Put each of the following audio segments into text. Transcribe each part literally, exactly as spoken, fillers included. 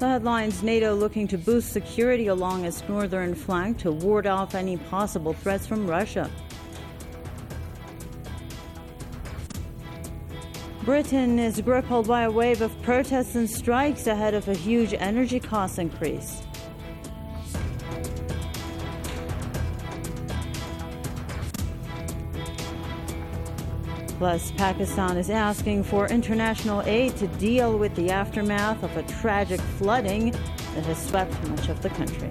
The headlines: NATO looking to boost security along its northern flank to ward off any possible threats from Russia. Britain is grappled by a wave of protests and strikes ahead of a huge energy cost increase. Plus, Pakistan is asking for international aid to deal with the aftermath of a tragic flooding that has swept much of the country.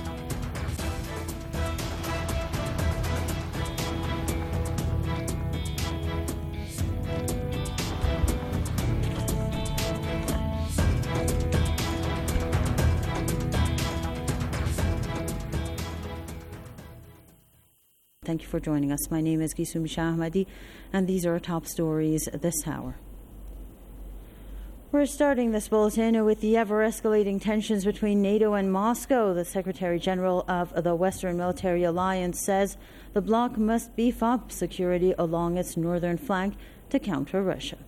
Thank you for joining us. My name is Gisumi Shah Ahmadi, and these are our top stories this hour. We're starting this bulletin with the ever-escalating tensions between NATO and Moscow. The Secretary General of the Western Military Alliance says the bloc must beef up security along its northern flank to counter Russia.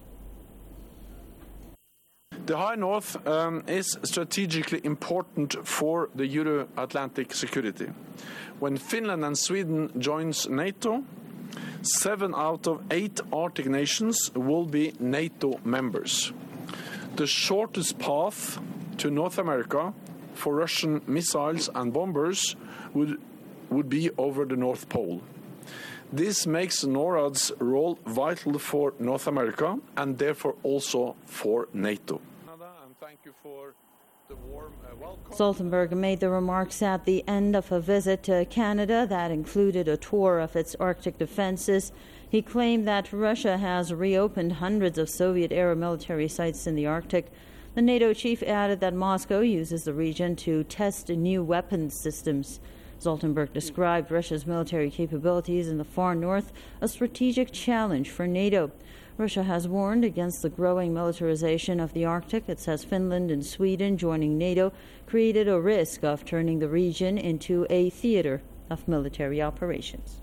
The High North um, is strategically important for the Euro-Atlantic security. When Finland and Sweden joins NATO, seven out of eight Arctic nations will be NATO members. The shortest path to North America for Russian missiles and bombers would, would be over the North Pole. This makes NORAD's role vital for North America and therefore also for NATO. Thank you for the warm uh, welcome. Stoltenberg made the remarks at the end of a visit to Canada that included a tour of its Arctic defenses. He claimed that Russia has reopened hundreds of Soviet-era military sites in the Arctic. The NATO chief added that Moscow uses the region to test new weapons systems. Stoltenberg described Russia's military capabilities in the far north a strategic challenge for NATO. Russia has warned against the growing militarization of the Arctic. It says Finland and Sweden joining NATO created a risk of turning the region into a theater of military operations.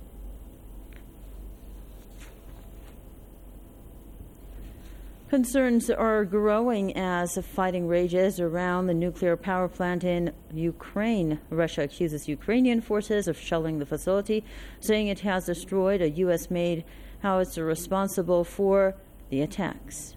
Concerns are growing as fighting rages around the nuclear power plant in Ukraine. Russia accuses Ukrainian forces of shelling the facility, saying it has destroyed a U S-made howitzer responsible for the attacks.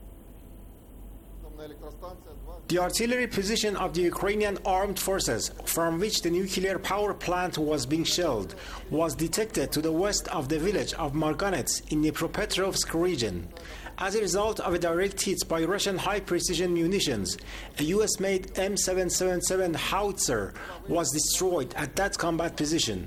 The artillery position of the Ukrainian armed forces, from which the nuclear power plant was being shelled, was detected to the west of the village of Marganets in the Dnipropetrovsk region. As a result of a direct hit by Russian high-precision munitions, a U S-made M seven seventy-seven howitzer was destroyed at that combat position.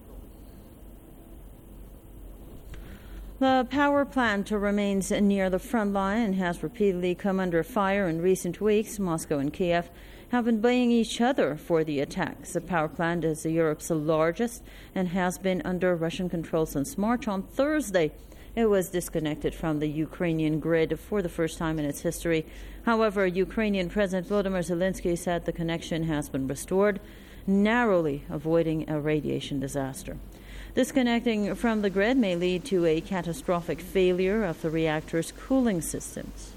The power plant remains near the front line and has repeatedly come under fire in recent weeks. Moscow and Kiev have been blaming each other for the attacks. The power plant is Europe's largest and has been under Russian control since March. On Thursday, it was disconnected from the Ukrainian grid for the first time in its history. However, Ukrainian President Volodymyr Zelensky said the connection has been restored, narrowly avoiding a radiation disaster. Disconnecting from the grid may lead to a catastrophic failure of the reactor's cooling systems.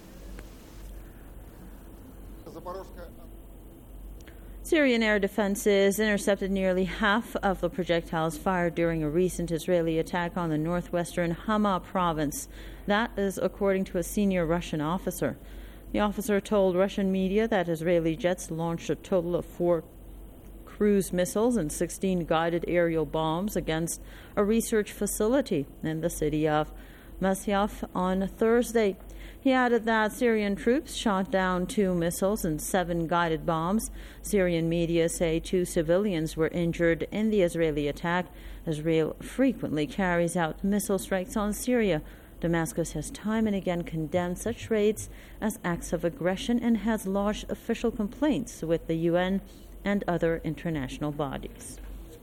Syrian air defenses intercepted nearly half of the projectiles fired during a recent Israeli attack on the northwestern Hama province. That is according to a senior Russian officer. The officer told Russian media that Israeli jets launched a total of four cruise missiles and sixteen guided aerial bombs against a research facility in the city of Masyaf on Thursday. He added that Syrian troops shot down two missiles and seven guided bombs. Syrian media say two civilians were injured in the Israeli attack. Israel frequently carries out missile strikes on Syria. Damascus has time and again condemned such raids as acts of aggression and has lodged official complaints with the U N and other international bodies.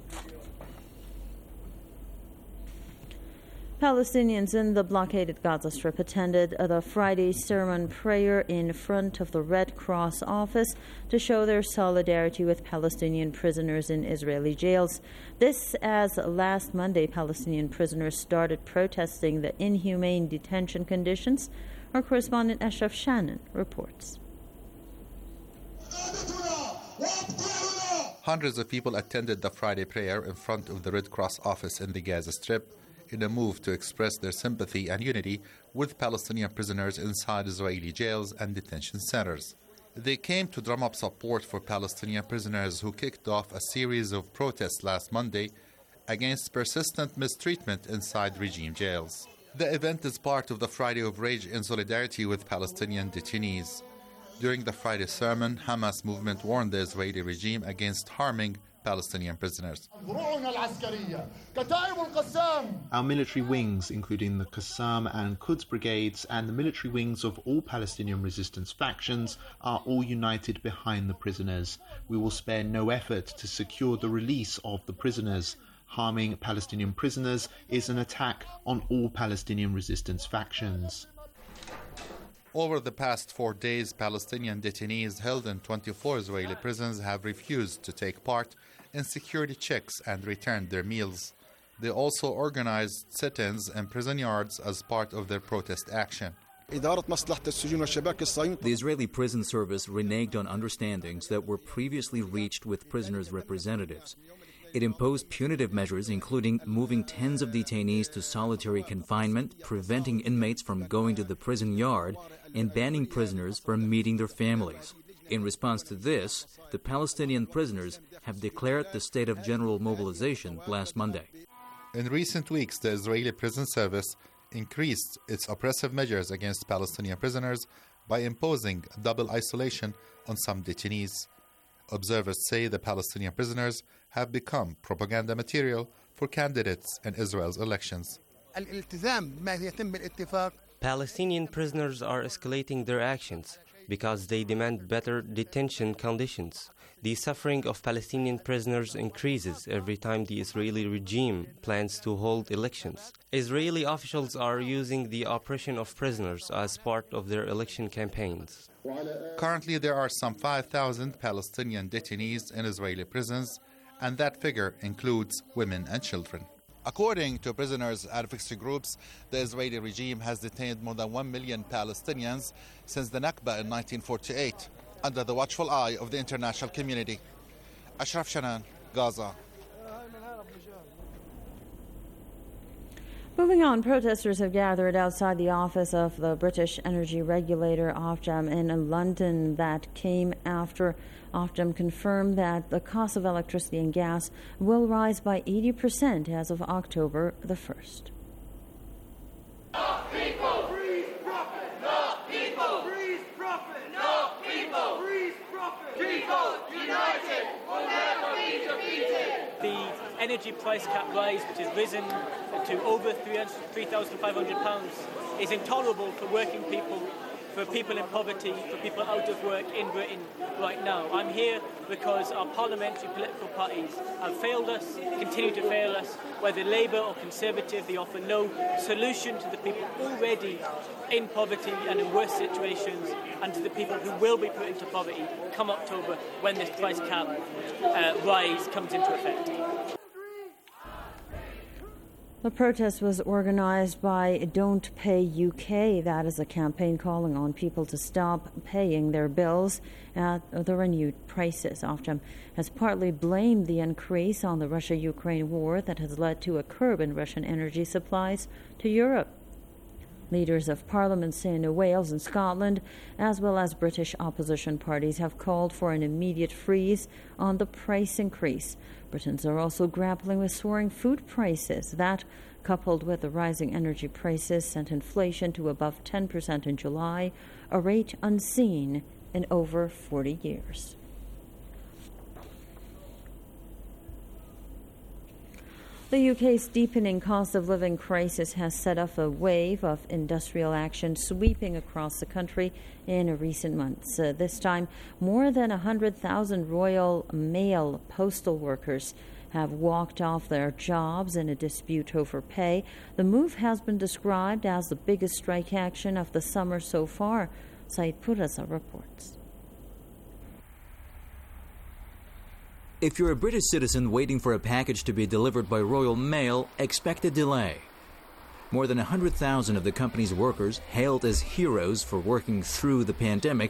Palestinians in the blockaded Gaza Strip attended the Friday sermon prayer in front of the Red Cross office to show their solidarity with Palestinian prisoners in Israeli jails. This as last Monday Palestinian prisoners started protesting the inhumane detention conditions. Our correspondent Ashraf Shannon reports. Hundreds of people attended the Friday prayer in front of the Red Cross office in the Gaza Strip in a move to express their sympathy and unity with Palestinian prisoners inside Israeli jails and detention centers. They came to drum up support for Palestinian prisoners who kicked off a series of protests last Monday against persistent mistreatment inside regime jails. The event is part of the Friday of Rage in solidarity with Palestinian detainees. During the Friday sermon, Hamas movement warned the Israeli regime against harming Palestinian prisoners. Our military wings, including the Qassam and Quds brigades and the military wings of all Palestinian resistance factions, are all united behind the prisoners. We will spare no effort to secure the release of the prisoners. Harming Palestinian prisoners is an attack on all Palestinian resistance factions. Over the past four days, Palestinian detainees held in twenty-four Israeli prisons have refused to take part in security checks and returned their meals. They also organized sit-ins in prison yards as part of their protest action. The Israeli prison service reneged on understandings that were previously reached with prisoners' representatives. It imposed punitive measures, including moving tens of detainees to solitary confinement, preventing inmates from going to the prison yard, and banning prisoners from meeting their families. In response to this, the Palestinian prisoners have declared the state of general mobilization last Monday. In recent weeks, the Israeli prison service increased its oppressive measures against Palestinian prisoners by imposing double isolation on some detainees. Observers say the Palestinian prisoners have become propaganda material for candidates in Israel's elections. Palestinian prisoners are escalating their actions because they demand better detention conditions. The suffering of Palestinian prisoners increases every time the Israeli regime plans to hold elections. Israeli officials are using the oppression of prisoners as part of their election campaigns. Currently, there are some five thousand Palestinian detainees in Israeli prisons, and that figure includes women and children. According to prisoners' advocacy groups, the Israeli regime has detained more than one million Palestinians since the Nakba in nineteen forty-eight, under the watchful eye of the international community. Ashraf Shanan, Gaza. Moving on, protesters have gathered outside the office of the British energy regulator Ofgem in London. That came after Ofgem confirmed that the cost of electricity and gas will rise by eighty percent as of October the first. No people! Freeze profit! No people! Freeze profit! No people! Freeze profit! People united will never be defeated! The energy price cap rise, which has risen to over three thousand five hundred pounds, is intolerable for working people, for people in poverty, for people out of work in Britain right now. I'm here because our parliamentary political parties have failed us, continue to fail us. Whether Labour or Conservative, they offer no solution to the people already in poverty and in worse situations, and to the people who will be put into poverty come October when this price cap uh, rise comes into effect. The protest was organized by Don't Pay U K. That is a campaign calling on people to stop paying their bills at the renewed prices. Ofgem has partly blamed the increase on the Russia-Ukraine war that has led to a curb in Russian energy supplies to Europe. Leaders of parliaments in Wales and Scotland, as well as British opposition parties, have called for an immediate freeze on the price increase. Britons are also grappling with soaring food prices. That, coupled with the rising energy prices, sent inflation to above ten percent in July, a rate unseen in over forty years. The U K's deepening cost of living crisis has set off a wave of industrial action sweeping across the country in recent months. Uh, this time, more than one hundred thousand Royal Mail postal workers have walked off their jobs in a dispute over pay. The move has been described as the biggest strike action of the summer so far. Said Puraza reports. If you're a British citizen waiting for a package to be delivered by Royal Mail, expect a delay. More than one hundred thousand of the company's workers, hailed as heroes for working through the pandemic,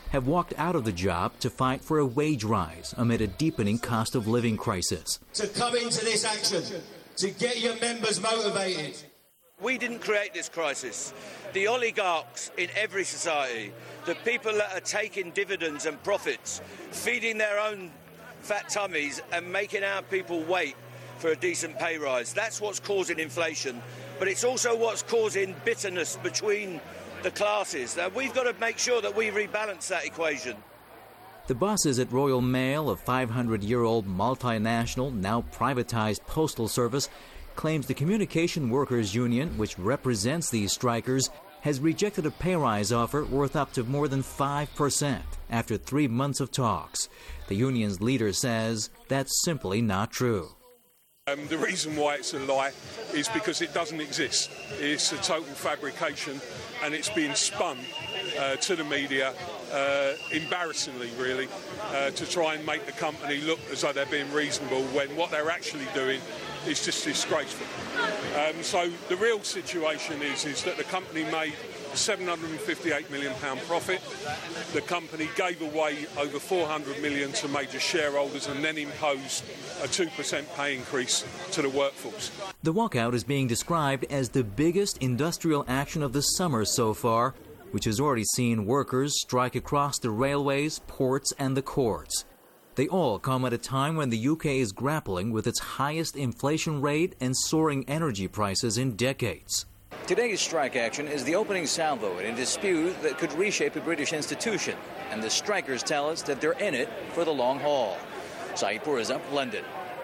have walked out of the job to fight for a wage rise amid a deepening cost of living crisis. To come into this action, to get your members motivated. We didn't create this crisis. The oligarchs in every society, the people that are taking dividends and profits, feeding their own fat tummies and making our people wait for a decent pay rise. That's what's causing inflation, but it's also what's causing bitterness between the classes. Now, we've got to make sure that we rebalance that equation. The bosses at Royal Mail, a five hundred year old multinational, now privatized postal service, claims the Communication Workers Union, which represents these strikers, has rejected a pay rise offer worth up to more than five percent after three months of talks. The union's leader says that's simply not true. Um, the reason why it's a lie is because it doesn't exist. It's a total fabrication, and it's being spun uh, to the media, uh, embarrassingly really, uh, to try and make the company look as though they're being reasonable when what they're actually doing is just disgraceful. Um, so the real situation is, is that the company made seven hundred fifty-eight million pounds profit. The company gave away over four hundred million pounds to major shareholders and then imposed a two percent pay increase to the workforce. The walkout is being described as the biggest industrial action of the summer so far, which has already seen workers strike across the railways, ports and the courts. They all come at a time when the U K is grappling with its highest inflation rate and soaring energy prices in decades. Today's strike action is the opening salvo in a dispute that could reshape a British institution, and the strikers tell us that they're in it for the long haul. Saeed Pourreza, London.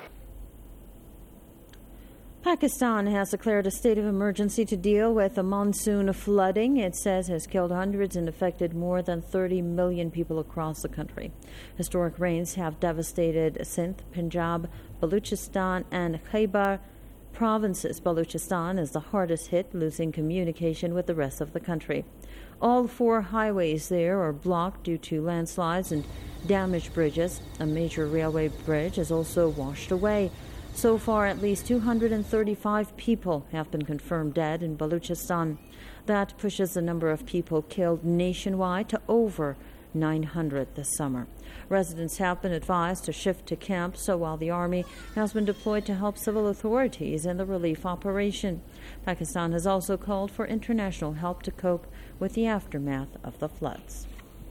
Pakistan has declared a state of emergency to deal with the monsoon flooding it says has killed hundreds and affected more than thirty million people across the country. Historic rains have devastated Sindh, Punjab, Baluchistan and Khyber provinces. Baluchistan is the hardest hit, losing communication with the rest of the country. All four highways there are blocked due to landslides and damaged bridges. A major railway bridge is also washed away. So far, at least two hundred thirty-five people have been confirmed dead in Baluchistan. That pushes the number of people killed nationwide to over nine hundred this summer. Residents have been advised to shift to camps, so while the army has been deployed to help civil authorities in the relief operation. Pakistan has also called for international help to cope with the aftermath of the floods.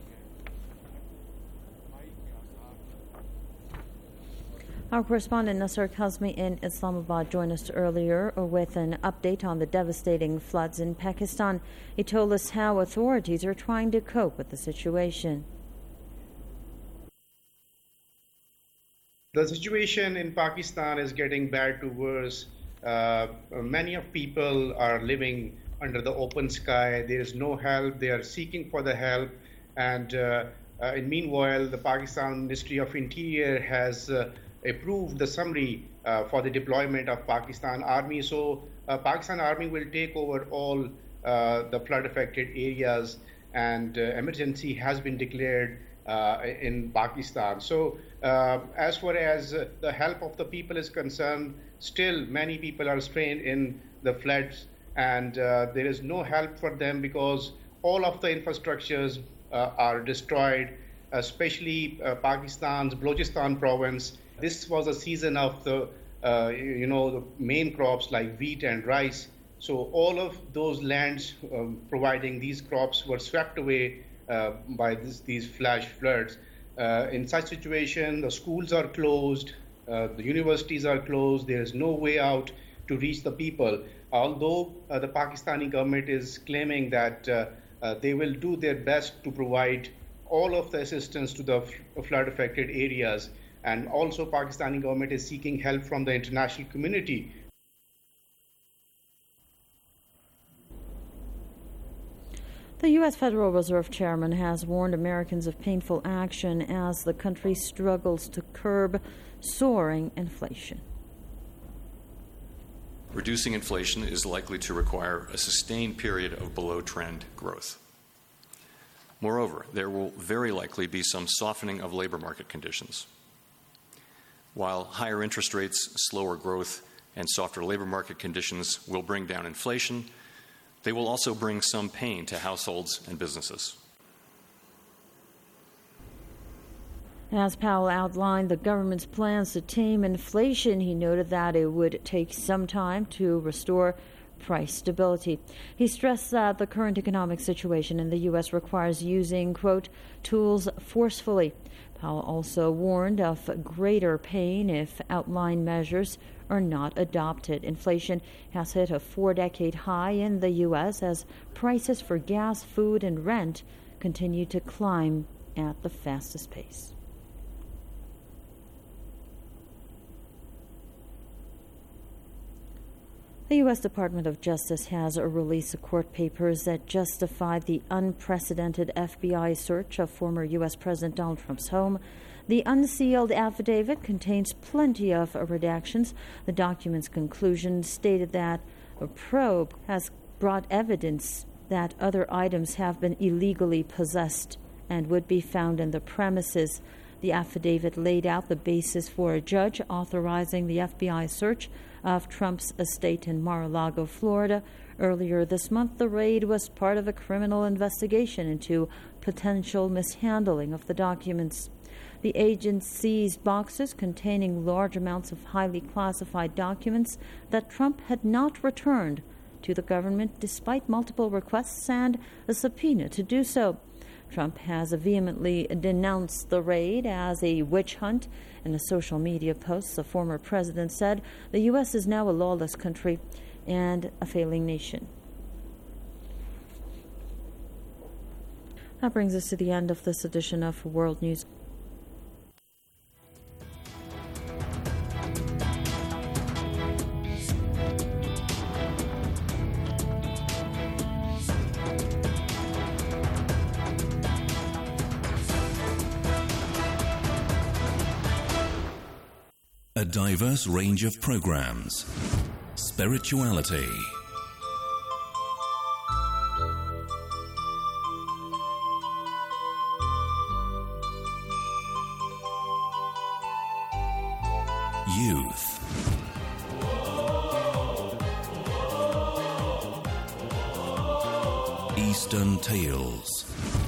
Our correspondent Nasser Kazmi in Islamabad joined us earlier with an update on the devastating floods in Pakistan. He told us how authorities are trying to cope with the situation. The situation in Pakistan is getting bad to worse. Uh, many of people are living under the open sky. There is no help. They are seeking for the help. And uh, uh, in meanwhile, the Pakistan Ministry of Interior has uh, approved the summary uh, for the deployment of Pakistan Army. So uh, Pakistan Army will take over all uh, the flood-affected areas, and uh, emergency has been declared uh, in Pakistan. So uh, as far as uh, the help of the people is concerned, still many people are strained in the floods, and uh, there is no help for them because all of the infrastructures uh, are destroyed, especially uh, Pakistan's Balochistan province. This was a season of the, uh, you know, the main crops like wheat and rice. So all of those lands um, providing these crops were swept away uh, by this, these flash floods. Uh, in such situation, the schools are closed, uh, the universities are closed. There is no way out to reach the people. Although uh, the Pakistani government is claiming that uh, uh, they will do their best to provide all of the assistance to the f- flood-affected areas. And also Pakistani government is seeking help from the international community. The U S Federal Reserve Chairman has warned Americans of painful action as the country struggles to curb soaring inflation. Reducing inflation is likely to require a sustained period of below-trend growth. Moreover, there will very likely be some softening of labor market conditions. While higher interest rates, slower growth, and softer labor market conditions will bring down inflation, they will also bring some pain to households and businesses. As Powell outlined the government's plans to tame inflation, he noted that it would take some time to restore price stability. He stressed that the current economic situation in the U S requires using, quote, tools forcefully. Powell also warned of greater pain if outlined measures are not adopted. Inflation has hit a four-decade high in the U S as prices for gas, food, and rent continue to climb at the fastest pace. The U S Department of Justice has released court papers that justify the unprecedented F B I search of former U S President Donald Trump's home. The unsealed affidavit contains plenty of redactions. The document's conclusion stated that a probe has brought evidence that other items have been illegally possessed and would be found in the premises. The affidavit laid out the basis for a judge authorizing the F B I search of Trump's estate in Mar-a-Lago, Florida. Earlier this month, the raid was part of a criminal investigation into potential mishandling of the documents. The agents seized boxes containing large amounts of highly classified documents that Trump had not returned to the government despite multiple requests and a subpoena to do so. Trump has vehemently denounced the raid as a witch hunt. In a social media post, the former president said the U S is now a lawless country and a failing nation. That brings us to the end of this edition of World News. A diverse range of programs. Spirituality. Youth. Eastern Tales.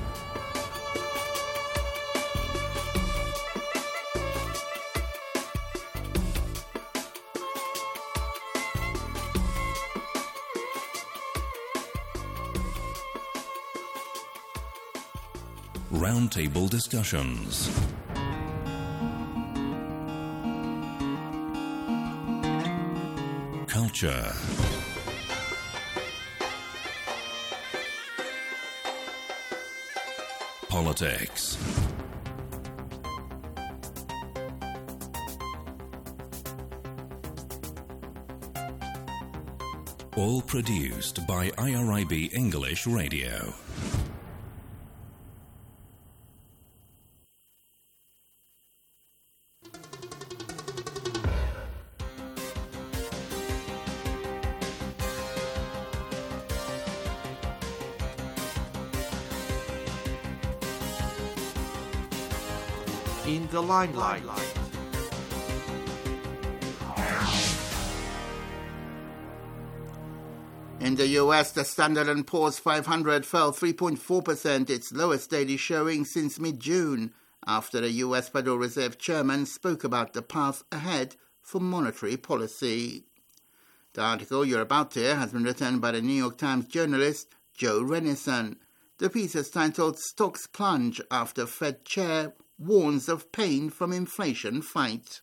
Roundtable discussions. Culture. Politics. All produced by I R I B English Radio. In the limelight. In the U S, the Standard and Poor's five hundred fell three point four percent, its lowest daily showing since mid-June, after the U S Federal Reserve Chairman spoke about the path ahead for monetary policy. The article you're about to hear has been written by the New York Times journalist Joe Rennison. The piece is titled Stocks Plunge After Fed Chair Warns of Pain from Inflation Fight.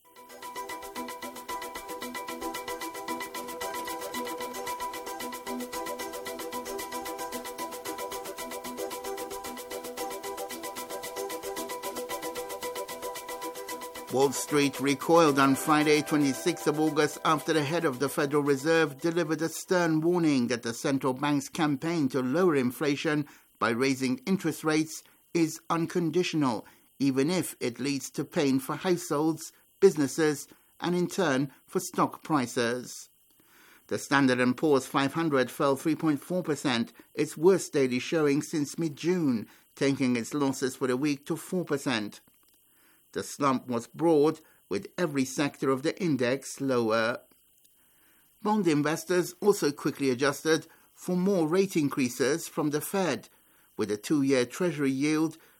Wall Street recoiled on Friday, twenty-sixth of August, after the head of the Federal Reserve delivered a stern warning that the central bank's campaign to lower inflation by raising interest rates is unconditional, even if it leads to pain for households, businesses, and in turn for stock prices. The Standard and Poor's five hundred fell three point four percent, its worst daily showing since mid-June, taking its losses for the week to four percent. The slump was broad, with every sector of the index lower. Bond investors also quickly adjusted for more rate increases from the Fed, with a two-year Treasury yield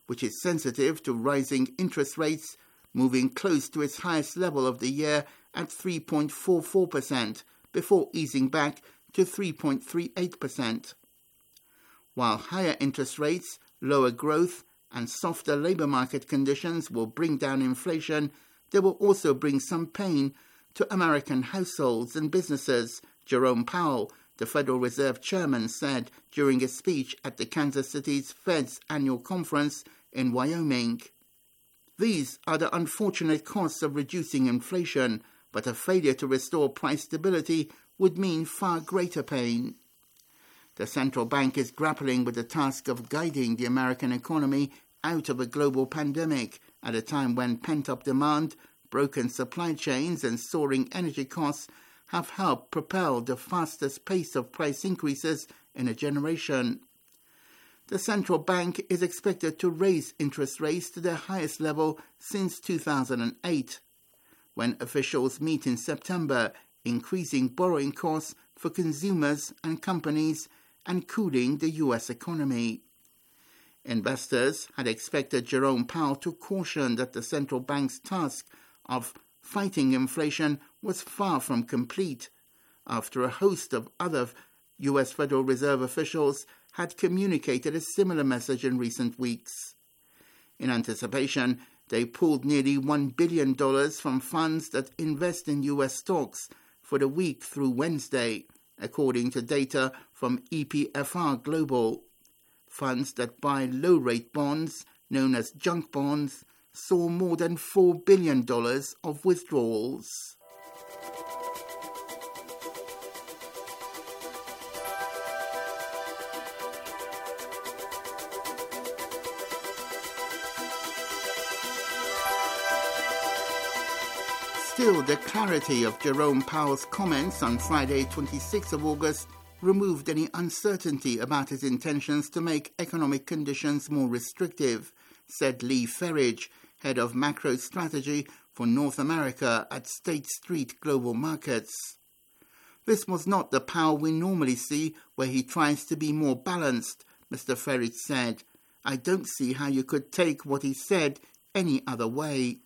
which is sensitive to rising interest rates, moving close to its highest level of the year at three point four four percent before easing back to three point three eight percent. While higher interest rates, lower growth, and softer labour market conditions will bring down inflation, they will also bring some pain to American households and businesses, Jerome Powell, the Federal Reserve Chairman, said during a speech at the Kansas City's Fed's annual conference in Wyoming. These are the unfortunate costs of reducing inflation, but a failure to restore price stability would mean far greater pain. The central bank is grappling with the task of guiding the American economy out of a global pandemic at a time when pent-up demand, broken supply chains and soaring energy costs have helped propel the fastest pace of price increases in a generation. The central bank is expected to raise interest rates to their highest level since two thousand eight, when officials meet in September, increasing borrowing costs for consumers and companies and cooling the U S economy. Investors had expected Jerome Powell to caution that the central bank's task of fighting inflation was far from complete, after a host of other U S Federal Reserve officials had communicated a similar message in recent weeks. In anticipation, they pulled nearly one billion dollars from funds that invest in U S stocks for the week through Wednesday, according to data from E P F R Global. Funds that buy low-rate bonds, known as junk bonds, saw more than four billion dollars of withdrawals. Still, the clarity of Jerome Powell's comments on Friday, twenty-sixth of August, removed any uncertainty about his intentions to make economic conditions more restrictive, said Lee Ferridge, head of macro strategy for North America at State Street Global Markets. This was not the Powell we normally see, where he tries to be more balanced, Mister Ferridge said. I don't see how you could take what he said any other way.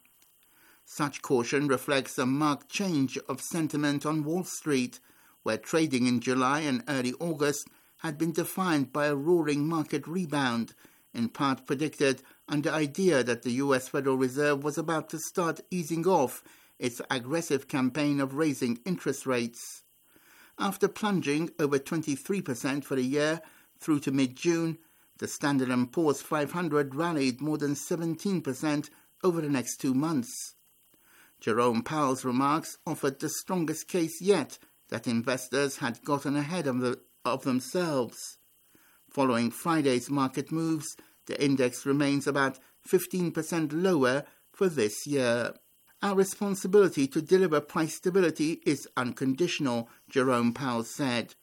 Such caution reflects a marked change of sentiment on Wall Street, where trading in July and early August had been defined by a roaring market rebound, in part predicted on the idea that the U S Federal Reserve was about to start easing off its aggressive campaign of raising interest rates. After plunging over twenty-three percent for the year through to mid-June, the Standard and Poor's five hundred rallied more than seventeen percent over the next two months. Jerome Powell's remarks offered the strongest case yet that investors had gotten ahead of, the, of themselves. Following Friday's market moves, the index remains about fifteen percent lower for this year. Our responsibility to deliver price stability is unconditional, Jerome Powell said.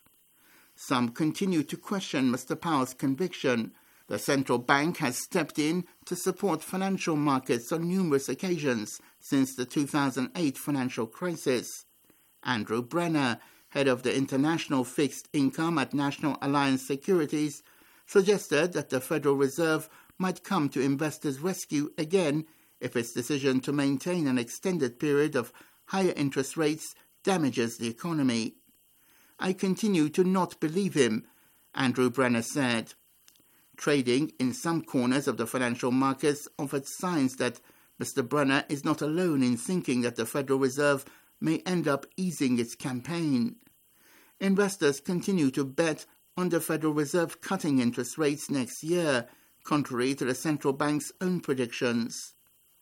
Some continue to question Mister Powell's conviction. The central bank has stepped in to support financial markets on numerous occasions since the two thousand eight financial crisis. Andrew Brenner, head of the International Fixed Income at National Alliance Securities, suggested that the Federal Reserve might come to investors' rescue again if its decision to maintain an extended period of higher interest rates damages the economy. I continue to not believe him, Andrew Brenner said. Trading in some corners of the financial markets offered signs that Mister Brenner is not alone in thinking that the Federal Reserve may end up easing its campaign. Investors continue to bet on the Federal Reserve cutting interest rates next year, contrary to the central bank's own predictions.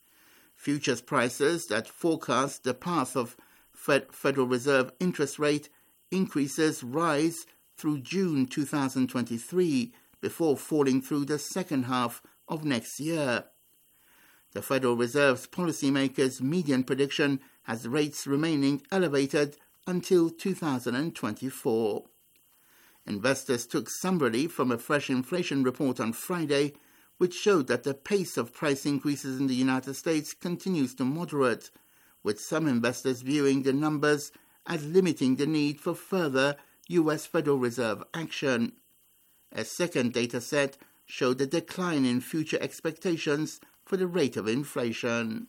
Futures prices that forecast the path of Fed- Federal Reserve interest rate increases rise through June two thousand twenty-three, before falling through the second half of next year. The Federal Reserve's policymakers' median prediction has rates remaining elevated until two thousand twenty-four. Investors took some relief from a fresh inflation report on Friday, which showed that the pace of price increases in the United States continues to moderate, with some investors viewing the numbers as limiting the need for further U S Federal Reserve action. A second data set showed a decline in future expectations for the rate of inflation.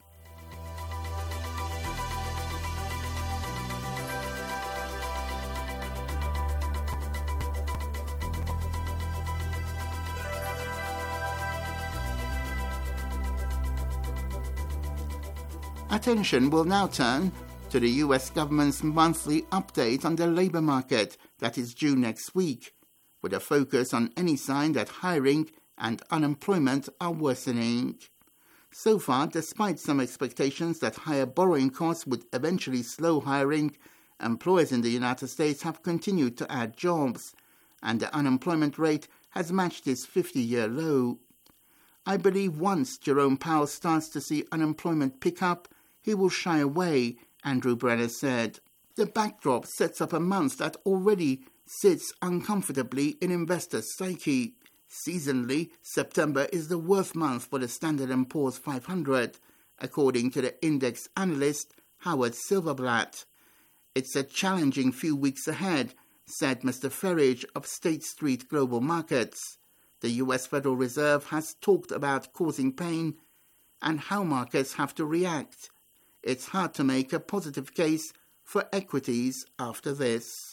Attention will now turn to the U S government's monthly update on the labour market that is due next week, with a focus on any sign that hiring and unemployment are worsening. So far, despite some expectations that higher borrowing costs would eventually slow hiring, employers in the United States have continued to add jobs, and the unemployment rate has matched its fifty-year low. I believe once Jerome Powell starts to see unemployment pick up, he will shy away, Andrew Brenner said. The backdrop sets up a month that already sits uncomfortably in investors' psyche. Seasonally, September is the worst month for the Standard and Poor's five hundred, according to the index analyst Howard Silverblatt. It's a challenging few weeks ahead, said Mister Ferridge of State Street Global Markets. The U S Federal Reserve has talked about causing pain and how markets have to react. It's hard to make a positive case for equities after this.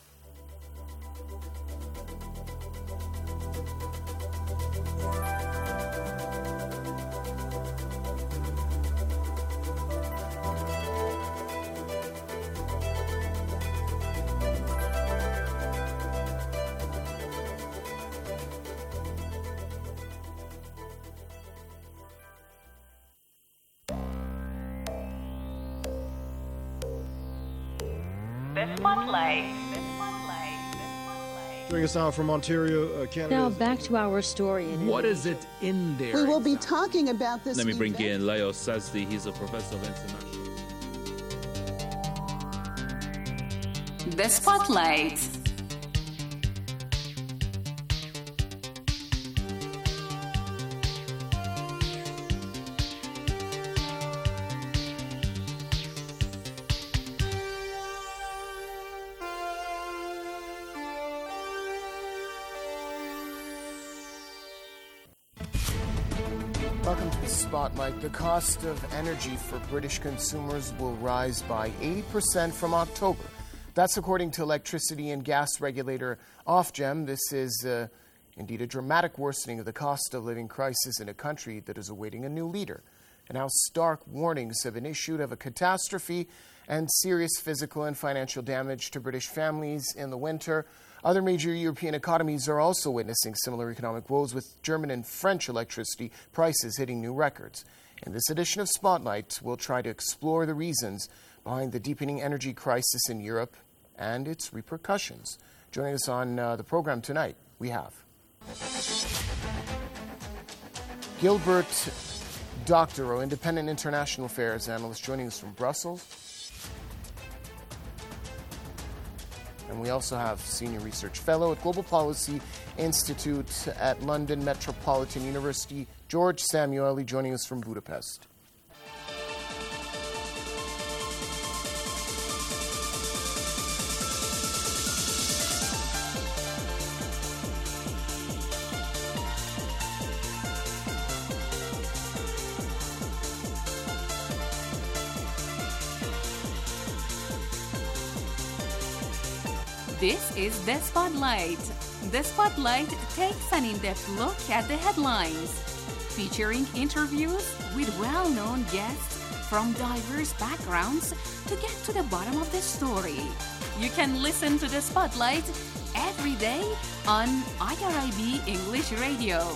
The Spotlight. Joining us now from Ontario, uh, Canada. Now back to our story. In what is it in there? We will be talking about this. Let me bring event. in Leo Sazdi. He's a professor of international. The Spotlight. Welcome to the Spotlight. The cost of energy for British consumers will rise by eighty percent from October. That's according to electricity and gas regulator Ofgem. This is uh, indeed a dramatic worsening of the cost of living crisis in a country that is awaiting a new leader. And now stark warnings have been issued of a catastrophe and serious physical and financial damage to British families in the winter. Other major European economies are also witnessing similar economic woes, with German and French electricity prices hitting new records. In this edition of Spotlight, we'll try to explore the reasons behind the deepening energy crisis in Europe and its repercussions. Joining us on uh, the program tonight, we have Gilbert Doctorow, independent international affairs analyst, joining us from Brussels. And we also have Senior Research Fellow at Global Policy Institute at London Metropolitan University, George Samueli, joining us from Budapest. This is The Spotlight. The Spotlight takes an in-depth look at the headlines, featuring interviews with well-known guests from diverse backgrounds to get to the bottom of the story. You can listen to The Spotlight every day on I R I B English Radio.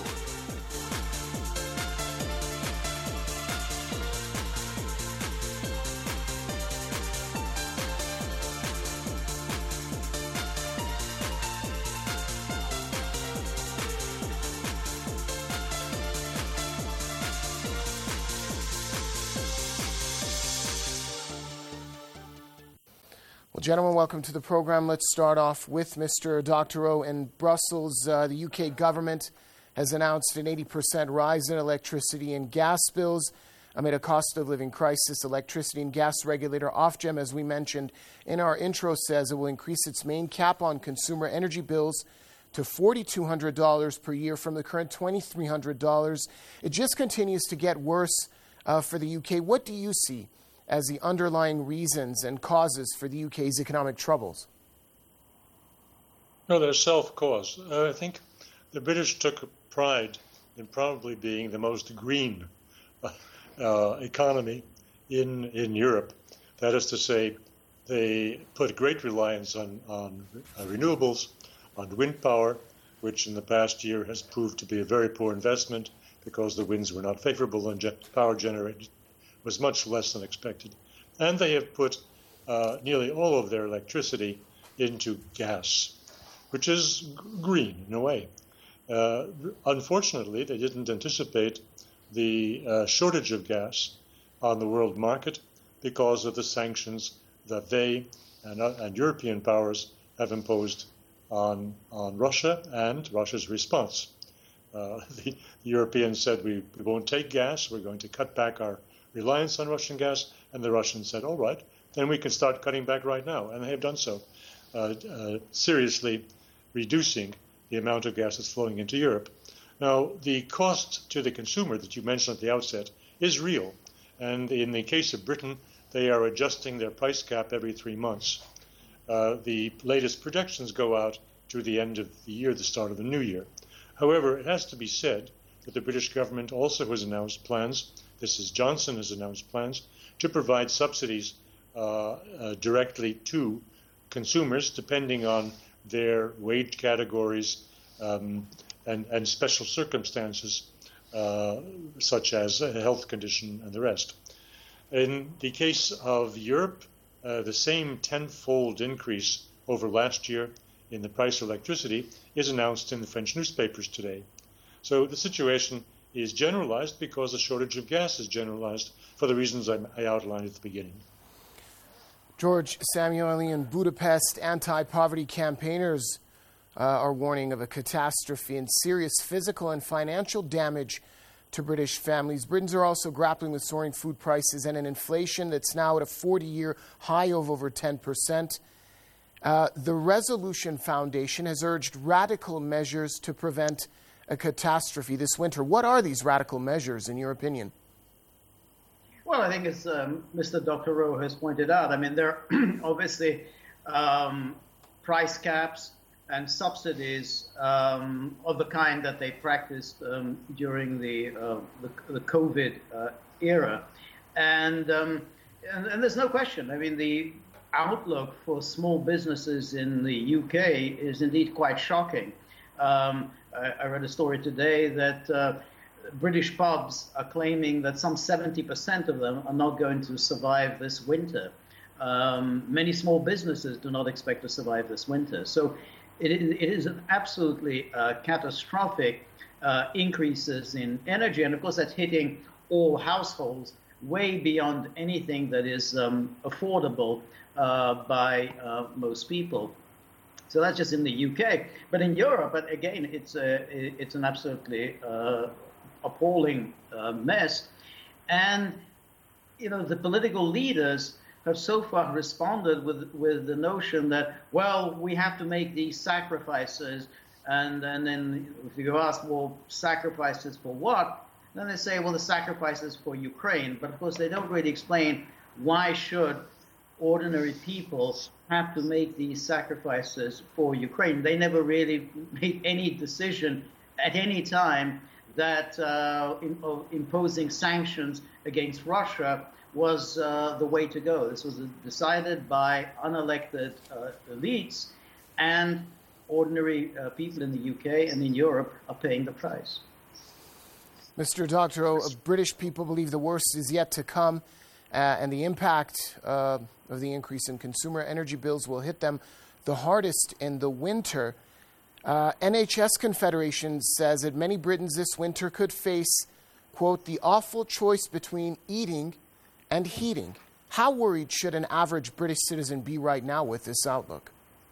Well, gentlemen, welcome to the program. Let's start off with Mister Doctorow in Brussels. Uh, the U K government has announced an eighty percent rise in electricity and gas bills amid a cost of living crisis. Electricity and gas regulator Ofgem, as we mentioned in our intro, says it will increase its main cap on consumer energy bills to four thousand two hundred dollars per year from the current two thousand three hundred dollars. It just continues to get worse uh, for the U K. What do you see as the underlying reasons and causes for the U K's economic troubles? No, they're self-caused. Uh, I think the British took pride in probably being the most green uh, economy in in Europe. That is to say, they put great reliance on, on uh, renewables, on wind power, which in the past year has proved to be a very poor investment because the winds were not favorable and ge- power generated was much less than expected. And they have put uh, nearly all of their electricity into gas, which is g- green in a way. Uh, unfortunately, they didn't anticipate the uh, shortage of gas on the world market because of the sanctions that they and, uh, and European powers have imposed on, on Russia and Russia's response. Uh, the, the Europeans said, we, we won't take gas, we're going to cut back our reliance on Russian gas, and the Russians said, all right, then we can start cutting back right now, and they have done so, uh, uh, seriously reducing the amount of gas that's flowing into Europe. Now, the cost to the consumer that you mentioned at the outset is real, and in the case of Britain, they are adjusting their price cap every three months. Uh, the latest projections go out to the end of the year, the start of the new year. However, it has to be said that the British government also has announced plans, this is Johnson has announced plans, to provide subsidies uh, uh, directly to consumers depending on their wage categories um, and, and special circumstances uh, such as a health condition and the rest. In the case of Europe, uh, the same tenfold increase over last year in the price of electricity is announced in the French newspapers today. So the situation is generalized because the shortage of gas is generalized for the reasons I, I outlined at the beginning. George Samueli, in Budapest, anti-poverty campaigners uh, are warning of a catastrophe and serious physical and financial damage to British families. Britons are also grappling with soaring food prices and an inflation that's now at a forty-year high of over ten percent. Uh, the Resolution Foundation has urged radical measures to prevent a catastrophe this winter. What are these radical measures, in your opinion? Well, I think as um, Mister Doctor Rowe has pointed out, I mean, there are obviously um, price caps and subsidies um, of the kind that they practiced um, during the, uh, the, the COVID uh, era. And, um, and, and there's no question. I mean, the outlook for small businesses in the U K is indeed quite shocking. Um, I, I read a story today that uh, British pubs are claiming that some seventy percent of them are not going to survive this winter. Um, many small businesses do not expect to survive this winter. So it is, it is an absolutely uh, catastrophic uh, increases in energy. And of course, that's hitting all households way beyond anything that is um, affordable uh, by uh, most people. So that's just in the U K. But in Europe, but again, it's a, it's an absolutely uh, appalling uh, mess. And, you know, the political leaders have so far responded with with the notion that, well, we have to make these sacrifices. And, and then if you ask, well, sacrifices for what? Then they say, well, the sacrifices for Ukraine. But of course, they don't really explain why should ordinary people have to make these sacrifices for Ukraine. They never really made any decision at any time that uh, in, uh, imposing sanctions against Russia was uh, the way to go. This was decided by unelected uh, elites, and ordinary uh, people in the U K and in Europe are paying the price. Mister Doctor O, British people believe the worst is yet to come, uh, and the impact uh, of the increase in consumer energy bills will hit them the hardest in the winter. Uh, N H S Confederation says that many Britons this winter could face, quote, the awful choice between eating and heating. How worried should an average British citizen be right now with this outlook?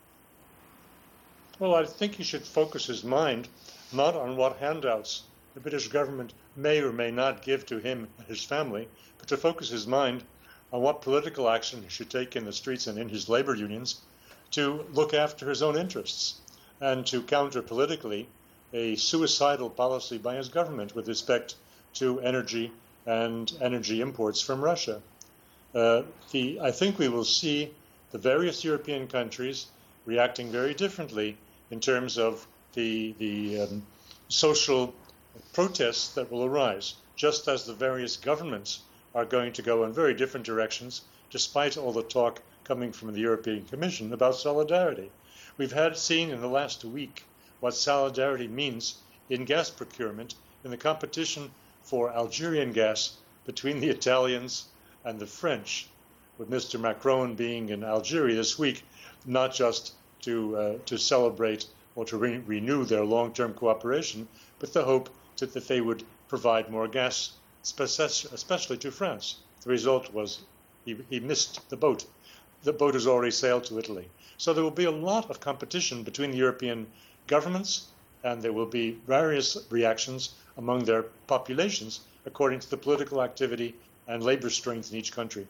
Well, I think he should focus his mind not on what handouts the British government may or may not give to him and his family, but to focus his mind on what political action he should take in the streets and in his labor unions to look after his own interests. and to counter politically a suicidal policy by his government with respect to energy and energy imports from Russia. Uh, the, I think we will see the various European countries reacting very differently in terms of the, the um, social protests that will arise, just as the various governments are going to go in very different directions, despite all the talk coming from the European Commission about solidarity. We've had seen in the last week what solidarity means in gas procurement, in the competition for Algerian gas between the Italians and the French, with Mister Macron being in Algeria this week, not just to uh, to celebrate or to re- renew their long-term cooperation, but the hope to, that they would provide more gas, especially to France. The result was he, he missed the boat. The boat has already sailed to Italy. So there will be a lot of competition between the European governments, and there will be various reactions among their populations according to the political activity and labor strength in each country.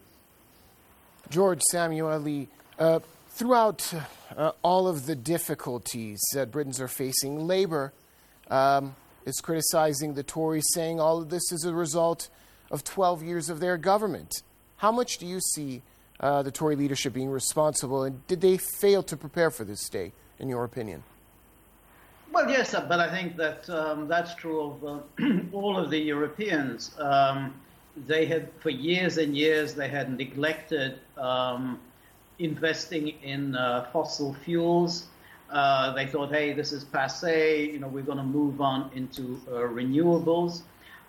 George Samueli, uh, throughout uh, all of the difficulties that Britons are facing, Labour um, is criticizing the Tories, saying all of this is a result of twelve years of their government. How much do you see uh, the Tory leadership being responsible, and did they fail to prepare for this day, in your opinion? Well, yes, but I think that um, that's true of uh, all of the Europeans. Um, they had, for years and years, they had neglected um, investing in uh, fossil fuels. Uh, they thought, hey, this is passé, you know, we're going to move on into uh, renewables.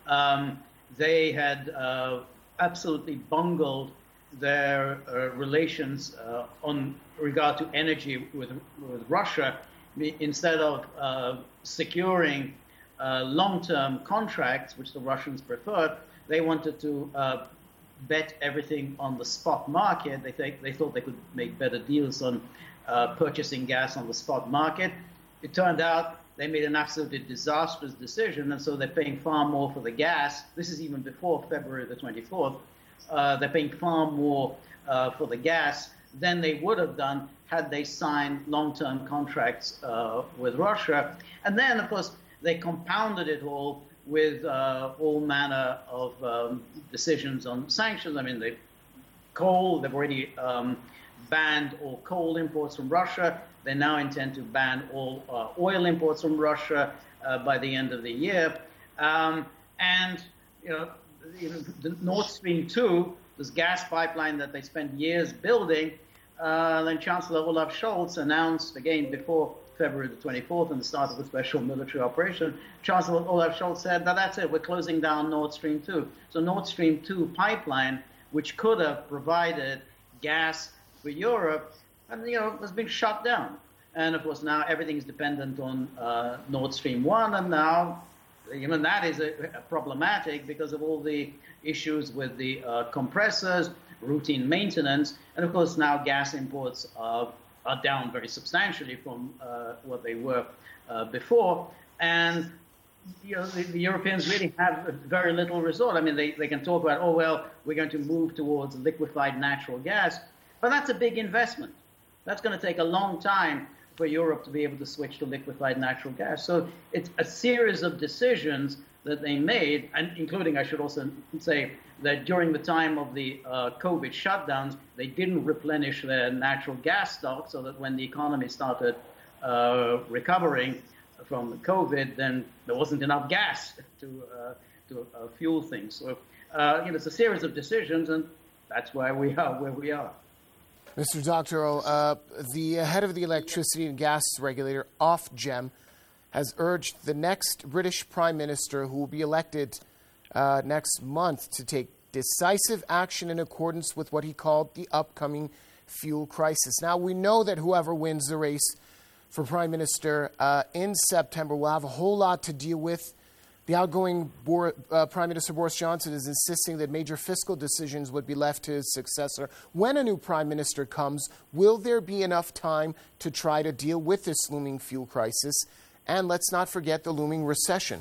Um, they had uh, absolutely bungled their uh, relations uh, on regard to energy with, with Russia. Instead of uh, securing uh, long-term contracts, which the Russians preferred, they wanted to uh, bet everything on the spot market. They, think, they thought they could make better deals on uh, purchasing gas on the spot market. It turned out they made an absolutely disastrous decision, and so they're paying far more for the gas. This is even before February the twenty-fourth. Uh, they're paying far more uh, for the gas than they would have done had they signed long-term contracts uh, with Russia. And then, of course, they compounded it all with uh, all manner of um, decisions on sanctions. I mean, they coal, they've already um, banned all coal imports from Russia. They now intend to ban all uh, oil imports from Russia uh, by the end of the year. Um, and, you know, the Nord Stream two, this gas pipeline that they spent years building, Uh, then Chancellor Olaf Scholz announced, again, before February the twenty-fourth and the start of a special military operation, Chancellor Olaf Scholz said, that that's it, we're closing down Nord Stream two. So Nord Stream two pipeline, which could have provided gas for Europe, and, you know, has been shut down. And, of course, now everything's dependent on uh, Nord Stream one, and now, even that is a, a problematic because of all the issues with the uh, compressors, routine maintenance, and of course now gas imports are, are down very substantially from uh, what they were uh, before. And you know, the, the Europeans really have very little resort. I mean, they, they can talk about, oh, well, we're going to move towards liquefied natural gas, but that's a big investment. That's going to take a long time for Europe to be able to switch to liquefied natural gas. So it's a series of decisions that they made, and including, I should also say, that during the time of the uh, COVID shutdowns, they didn't replenish their natural gas stock, so that when the economy started uh, recovering from the COVID, then there wasn't enough gas to uh, to uh, fuel things. So uh, you know, it's a series of decisions, and that's why we are where we are. Mister Doctorow, uh, the head of the electricity and gas regulator, Ofgem, has urged the next British Prime Minister, who will be elected uh, next month, to take decisive action in accordance with what he called the upcoming fuel crisis. Now, we know that whoever wins the race for Prime Minister uh, in September will have a whole lot to deal with. The outgoing Bor- uh, Prime Minister Boris Johnson is insisting that major fiscal decisions would be left to his successor. When a new Prime Minister comes, will there be enough time to try to deal with this looming fuel crisis? And let's not forget the looming recession.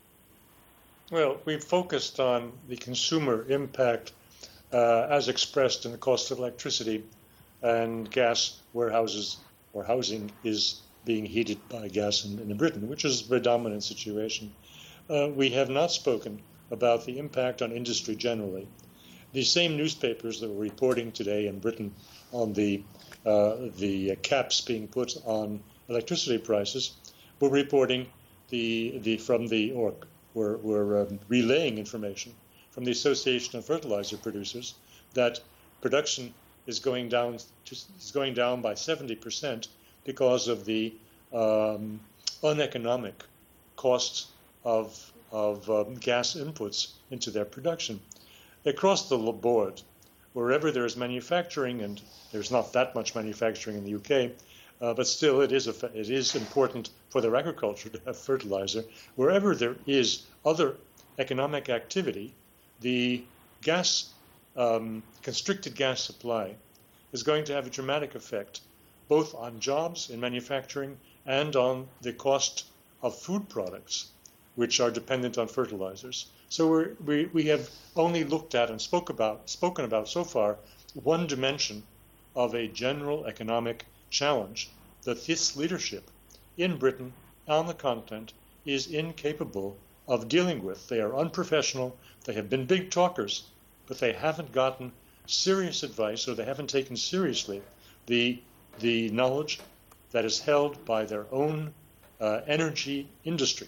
Well, we've focused on the consumer impact uh, as expressed in the cost of electricity and gas warehouses or housing is being heated by gas in, in Britain, which is a predominant situation. Uh, we have not spoken about the impact on industry generally. The same newspapers that were reporting today in Britain on the uh, the caps being put on electricity prices were reporting the the from the or were were um, relaying information from the Association of Fertilizer Producers that production is going down to, is going down by seventy percent because of the um, uneconomic costs of of um, gas inputs into their production. Across the board, wherever there is manufacturing, and there's not that much manufacturing in the U K, uh, but still it is a, it is important for their agriculture to have fertilizer. Wherever there is other economic activity, the gas um, constricted gas supply is going to have a dramatic effect both on jobs in manufacturing and on the cost of food products, which are dependent on fertilizers. So we're, we we have only looked at and spoke about spoken about so far one dimension of a general economic challenge that this leadership in Britain, on the continent, is incapable of dealing with. They are unprofessional. They have been big talkers, but they haven't gotten serious advice, or they haven't taken seriously the the knowledge that is held by their own uh, energy industry.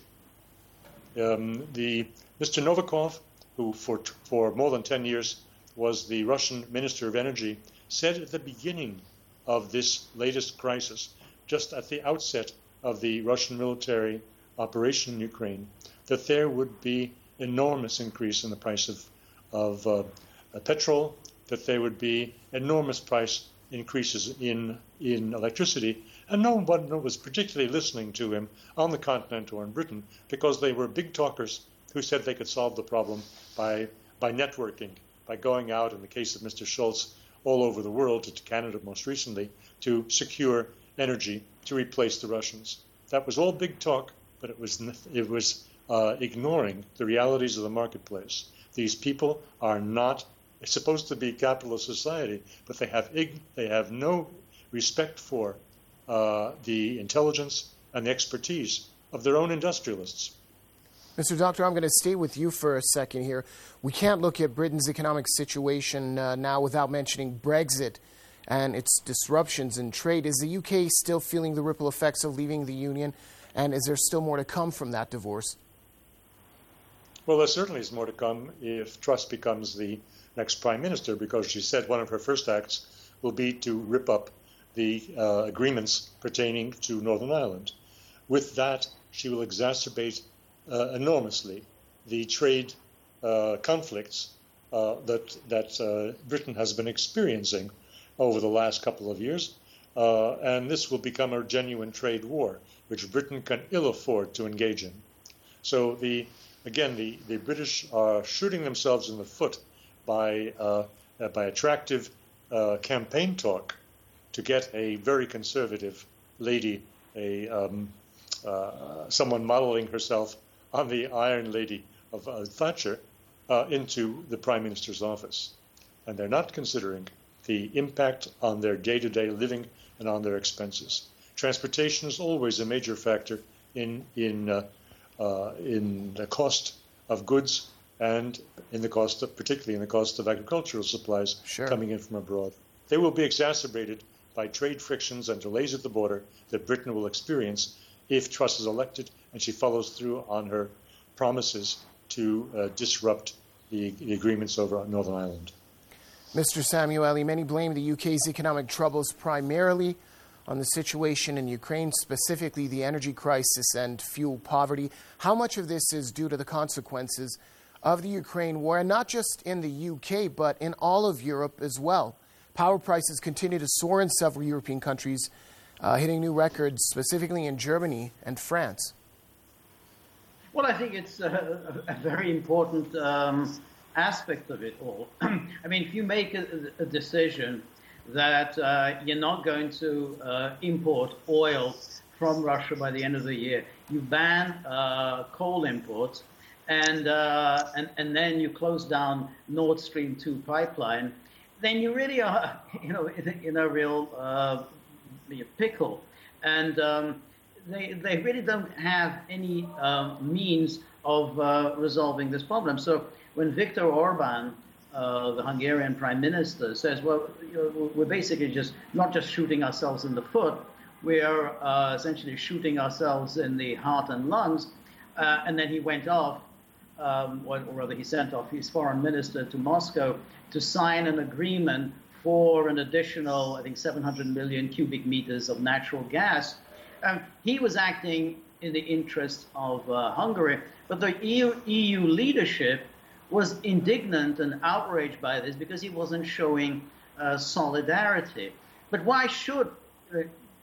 Um, the Mister Novikov, who for for more than ten years was the Russian Minister of Energy, said at the beginning of this latest crisis, just at the outset of the Russian military operation in Ukraine, that there would be enormous increase in the price of of uh, petrol, that there would be enormous price increases in in electricity, and no one was particularly listening to him on the continent or in Britain, because they were big talkers who said they could solve the problem by by networking, by going out, in the case of Mister Schultz, all over the world, to Canada most recently, to secure energy to replace the Russians. That was all big talk, but it was it was uh, ignoring the realities of the marketplace. These people are not it's supposed to be capitalist society, but they have ig- they have no respect for uh, the intelligence and the expertise of their own industrialists. Mister Doctor, I'm going to stay with you for a second here. We can't look at Britain's economic situation uh, now without mentioning Brexit and its disruptions in trade. Is the U K still feeling the ripple effects of leaving the Union, and is there still more to come from that divorce? Well, there certainly is more to come if Truss becomes the next Prime Minister, because she said one of her first acts will be to rip up the uh, agreements pertaining to Northern Ireland. With that, she will exacerbate uh, enormously the trade uh, conflicts uh, that that uh, Britain has been experiencing over the last couple of years, uh, and this will become a genuine trade war, which Britain can ill afford to engage in. So the again, the, the British are shooting themselves in the foot by uh, uh, by attractive uh, campaign talk to get a very conservative lady, a um, uh, someone modeling herself on the Iron Lady of uh, Thatcher, uh, into the Prime Minister's office, and they're not considering the impact on their day-to-day living and on their expenses. Transportation is always a major factor in in uh, uh, in the cost of goods and in the cost of, particularly in the cost of agricultural supplies sure. coming in from abroad. They will be exacerbated by trade frictions and delays at the border that Britain will experience if Truss is elected and she follows through on her promises to uh, disrupt the, the agreements over Northern Ireland. Mister Samueli, many blame the U K's economic troubles primarily on the situation in Ukraine, specifically the energy crisis and fuel poverty. How much of this is due to the consequences of the Ukraine war, and not just in the U K, but in all of Europe as well? Power prices continue to soar in several European countries, uh, hitting new records, specifically in Germany and France. Well, I think it's a, a very important um, aspect of it all. I mean, if you make a, a decision that uh, you're not going to uh, import oil from Russia by the end of the year, you ban uh, coal imports, and, uh, and and then you close down Nord Stream two pipeline, then you really are, you know, in, in a real uh, be a pickle. And um, they, they really don't have any uh, means of uh, resolving this problem. So when Viktor Orban, uh, the Hungarian prime minister, says, well, you know, we're basically just not just shooting ourselves in the foot, we are uh, essentially shooting ourselves in the heart and lungs. Uh, and then he went off, um, or, or rather he sent off his foreign minister to Moscow to sign an agreement for an additional, I think, seven hundred million cubic meters of natural gas. Um, he was acting in the interest of uh, Hungary, but the E U, E U leadership was indignant and outraged by this because he wasn't showing uh, solidarity. But why should uh,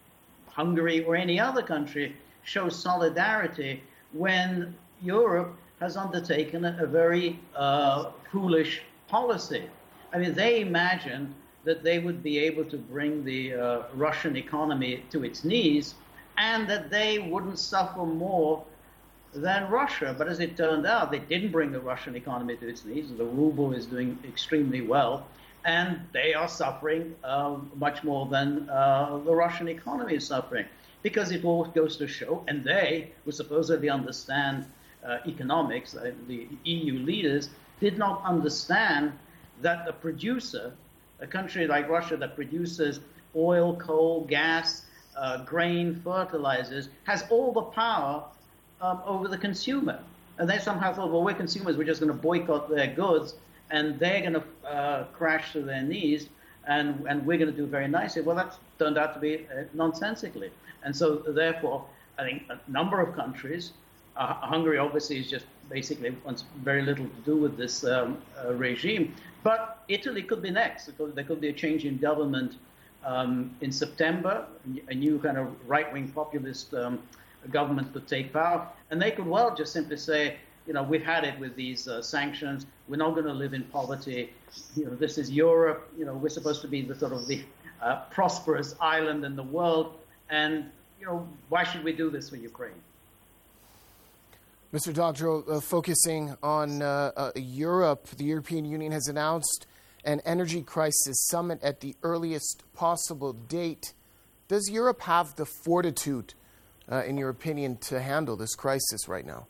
Hungary or any other country show solidarity when Europe has undertaken a, a very uh, foolish policy? I mean, they imagined that they would be able to bring the uh, Russian economy to its knees and that they wouldn't suffer more than Russia. But as it turned out, they didn't bring the Russian economy to its knees. The ruble is doing extremely well, and they are suffering uh, much more than uh, the Russian economy is suffering, because it all goes to show, and they, who supposedly understand uh, economics, uh, the E U leaders, did not understand that a producer, a country like Russia that produces oil, coal, gas, uh, grain, fertilizers, has all the power um, over the consumer. And they somehow thought, well, we're consumers, we're just going to boycott their goods, and they're going to uh, crash to their knees, and, and we're going to do very nicely. Well, that's turned out to be uh, nonsensically. And so, therefore, I think a number of countries, uh, Hungary obviously is just basically wants very little to do with this um, uh, regime, but Italy could be next. There could be a change in government um, in September, a new kind of right-wing populist um, government could take power, and they could well just simply say, you know, we've had it with these uh, sanctions. We're not going to live in poverty. You know, this is Europe. You know, we're supposed to be the sort of the uh, prosperous island in the world, and you know, why should we do this for Ukraine? Mister Doctorow, uh, focusing on uh, uh, Europe, the European Union has announced an energy crisis summit at the earliest possible date. Does Europe have the fortitude, uh, in your opinion, to handle this crisis right now?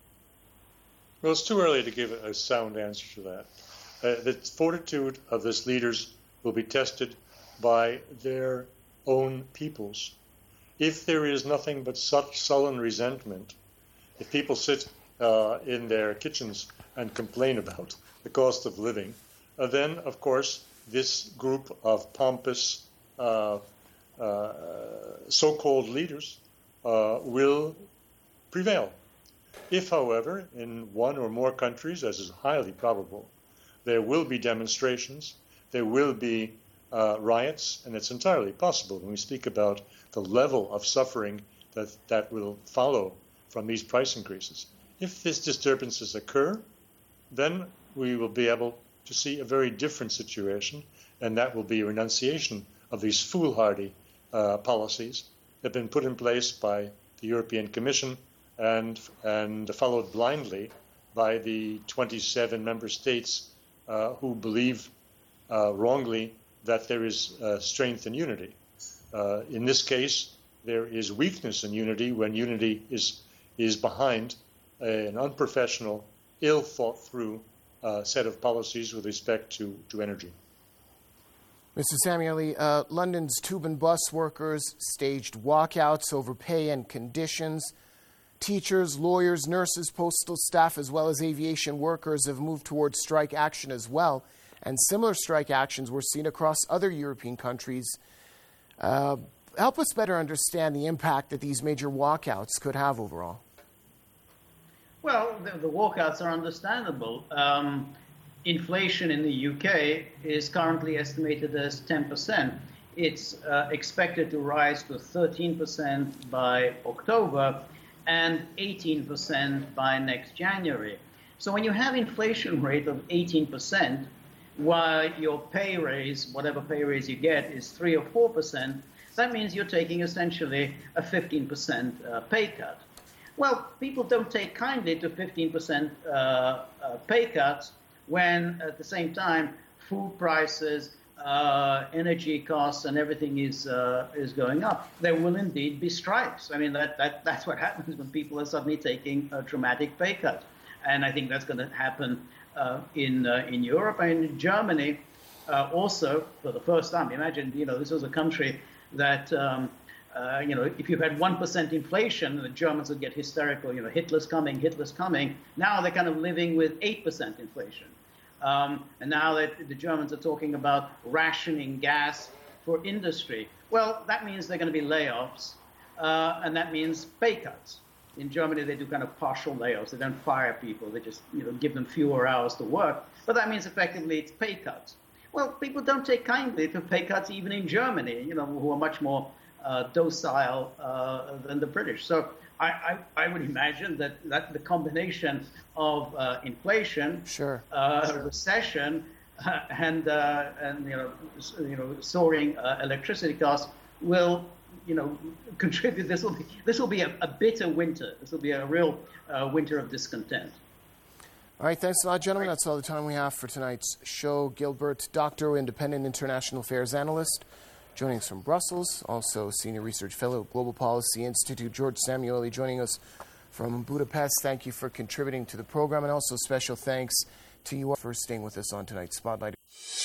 Well, it's too early to give a sound answer to that. Uh, the fortitude of these leaders will be tested by their own peoples. If there is nothing but such sullen resentment, if people sit uh, in their kitchens and complain about the cost of living, uh, then, of course, this group of pompous uh, uh, so-called leaders uh, will prevail. If, however, in one or more countries, as is highly probable, there will be demonstrations, there will be uh, riots, and it's entirely possible when we speak about the level of suffering that, that will follow from these price increases. If these disturbances occur, then we will be able to see a very different situation, and that will be a renunciation of these foolhardy uh, policies that have been put in place by the European Commission and, and followed blindly by the twenty-seven member states uh, who believe uh, wrongly that there is uh, strength in unity. Uh, in this case, there is weakness in unity when unity is is behind an unprofessional, ill-thought-through uh, set of policies with respect to, to energy. Mister Samueli, uh, London's tube and bus workers staged walkouts over pay and conditions. Teachers, lawyers, nurses, postal staff, as well as aviation workers have moved towards strike action as well. And similar strike actions were seen across other European countries. Uh, help us better understand the impact that these major walkouts could have overall. Well, the, the walkouts are understandable. Um, inflation in the U K is currently estimated as ten percent. It's uh, expected to rise to thirteen percent by October and eighteen percent by next January. So when you have inflation rate of eighteen percent, while your pay raise, whatever pay raise you get, is three or four percent, that means you're taking essentially a fifteen percent uh, pay cut. Well, people don't take kindly to fifteen percent uh, uh, pay cuts when, at the same time, food prices, uh, energy costs and everything is uh, is going up, there will indeed be strikes. I mean, that, that that's what happens when people are suddenly taking a dramatic pay cut. And I think that's going to happen uh, in uh, in Europe and in Germany uh, also for the first time. Imagine, you know, this was a country that, um, uh, you know, if you had one percent inflation, the Germans would get hysterical, you know, Hitler's coming, Hitler's coming. Now they're kind of living with eight percent inflation. Um, and now that the Germans are talking about rationing gas for industry, well, that means there are going to be layoffs, uh, and that means pay cuts. In Germany, they do kind of partial layoffs. They don't fire people. They just, you know, give them fewer hours to work. But that means effectively it's pay cuts. Well, people don't take kindly to pay cuts even in Germany, you know, who are much more uh, docile uh, than the British. So I, I, I would imagine that, that the combination of uh, inflation, sure. uh, recession, uh, and uh, and you know you know soaring uh, electricity costs will, you know, contribute. This will be this will be a, a bitter winter. This will be a real uh, winter of discontent. All right, thanks a lot, gentlemen. That's all the time we have for tonight's show. Gilbert Doctorow, Independent International Affairs Analyst, joining us from Brussels. Also, Senior Research Fellow at Global Policy Institute, George Samueli, joining us from Budapest. Thank you for contributing to the program, and also special thanks to you for staying with us on tonight's Spotlight.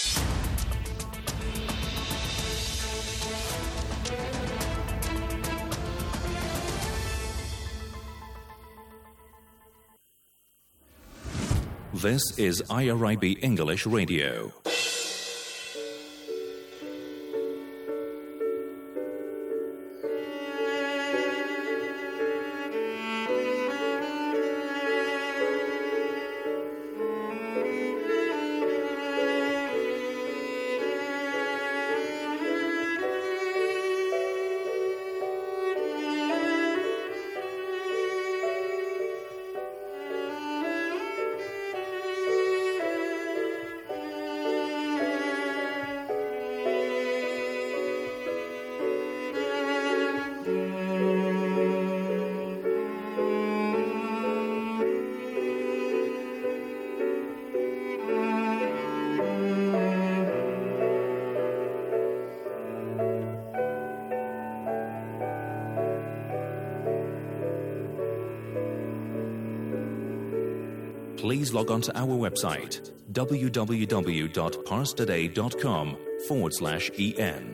This is I R I B English Radio. Please log on to our website, www.parstoday.com forward slash en.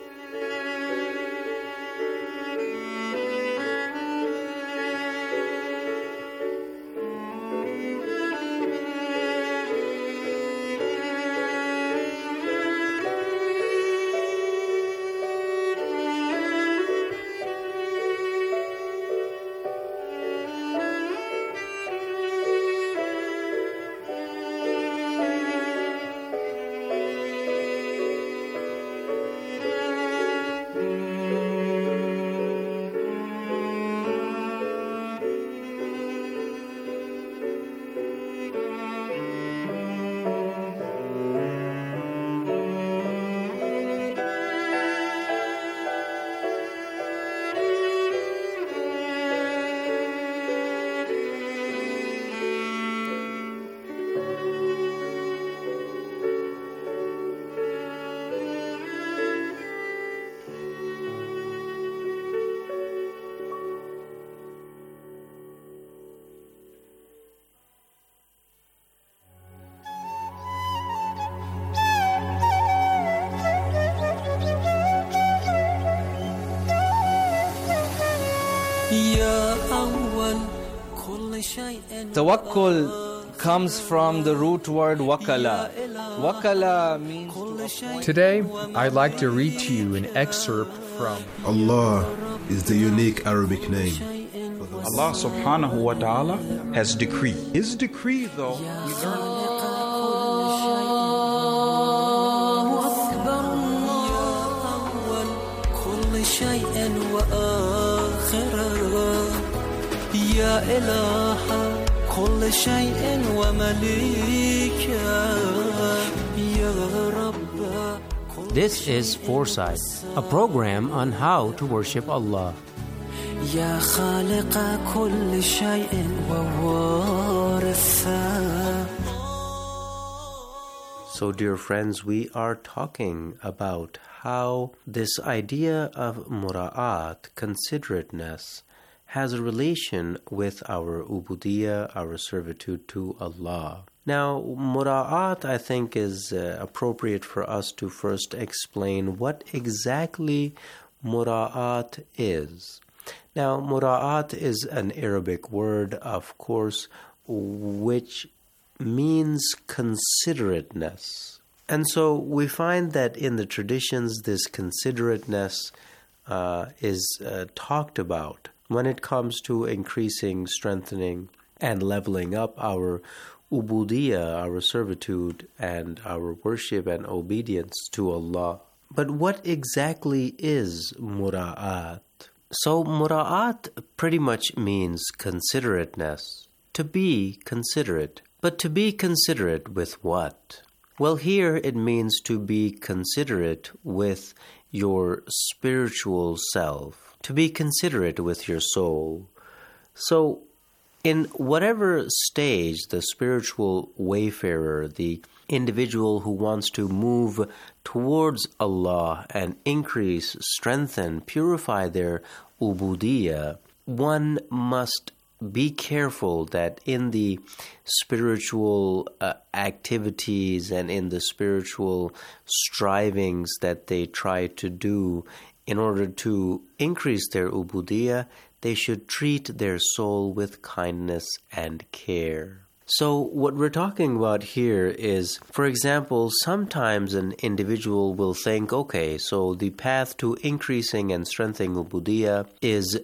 Tawakkul comes from the root word wakala. Wakala means... Today, I'd like to read to you an excerpt from... Allah is the unique Arabic name. Allah subhanahu wa ta'ala has decreed. His decree, though, we learn... كل شيء ومليكا يا رب. This is Foresight, a program on how to worship Allah. يا خالق كل شيء ووارثا. So, dear friends, we are talking about how this idea of mura'at, considerateness, has a relation with our ubudiyya, our servitude to Allah. Now, mura'at, I think, is uh, appropriate for us to first explain what exactly mura'at is. Now, mura'at is an Arabic word, of course, which means considerateness. And so we find that in the traditions, this considerateness uh, is uh, talked about when it comes to increasing, strengthening, and leveling up our ubudiyya, our servitude, and our worship and obedience to Allah. But what exactly is mura'at? So mura'at pretty much means considerateness, to be considerate. But to be considerate with what? Well, here it means to be considerate with your spiritual self, to be considerate with your soul. So, in whatever stage the spiritual wayfarer, the individual who wants to move towards Allah and increase, strengthen, purify their ubudiyya, one must be careful that in the spiritual uh, activities and in the spiritual strivings that they try to do in order to increase their ubudiyya, they should treat their soul with kindness and care. So what we're talking about here is, for example, sometimes an individual will think, okay, so the path to increasing and strengthening ubudiyya is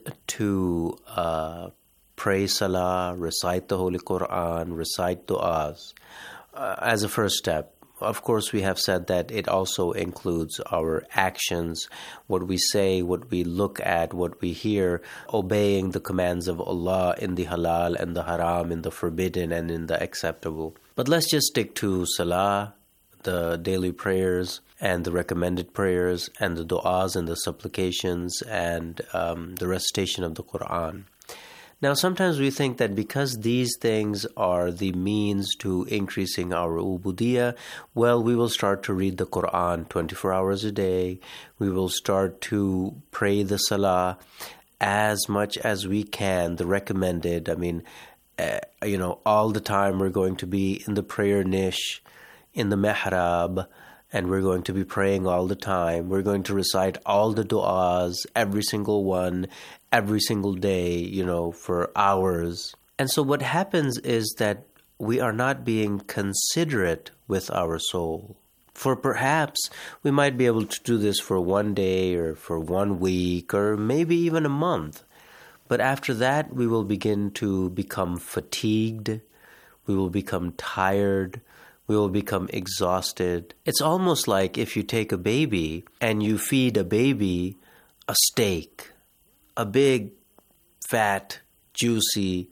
to uh, pray salah, recite the Holy Quran, recite du'as uh, as a first step. Of course, we have said that it also includes our actions, what we say, what we look at, what we hear, obeying the commands of Allah in the halal and the haram, in the forbidden and in the acceptable. But let's just stick to salah, the daily prayers and the recommended prayers and the du'as and the supplications and um, the recitation of the Quran. Now, sometimes we think that because these things are the means to increasing our ubudiyya, well, we will start to read the Quran twenty-four hours a day. We will start to pray the salah as much as we can, the recommended. I mean, uh, you know, all the time we're going to be in the prayer niche, in the mihrab, and we're going to be praying all the time. We're going to recite all the du'as, every single one, every single day, you know, for hours. And so what happens is that we are not being considerate with our soul. For perhaps we might be able to do this for one day or for one week or maybe even a month. But after that, we will begin to become fatigued. We will become tired. We will become exhausted. It's almost like if you take a baby and you feed a baby a steak, a big, fat, juicy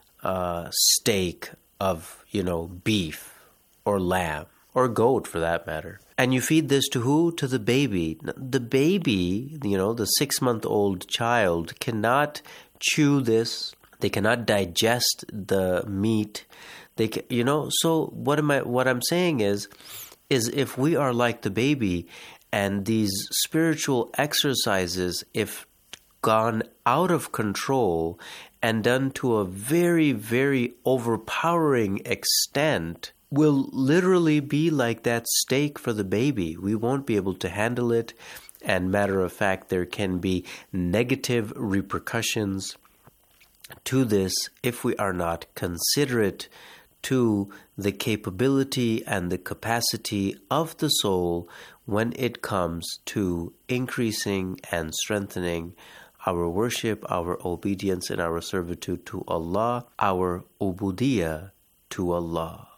uh, steak of, you know, beef or lamb or goat for that matter. And you feed this to who? To the baby. The baby, you know, the six-month-old child cannot chew this. They cannot digest the meat. They can, you know, so what am I, what I'm saying is, is if we are like the baby and these spiritual exercises, if gone out of control and done to a very, very overpowering extent, will literally be like that steak for the baby. We won't be able to handle it. And matter of fact, there can be negative repercussions to this if we are not considerate to the capability and the capacity of the soul when it comes to increasing and strengthening our worship, our obedience, and our servitude to Allah, our ubudiyya to Allah.